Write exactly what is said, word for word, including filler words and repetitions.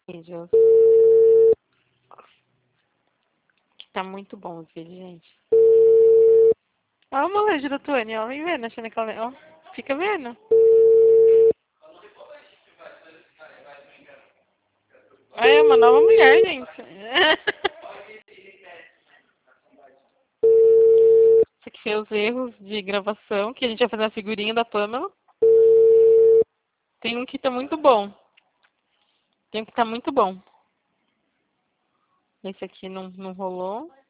vídeos. Que tá muito bom os vídeos, gente. Olha o molejo da Tony, ó. Vem vendo, achando que ela... Ó, fica vendo. É uma nova mulher, gente. Isso aqui foi os erros de gravação, que a gente vai fazer a figurinha da Pamela. Tem um que tá muito bom. Tem um que tá muito bom. Esse aqui não, não rolou.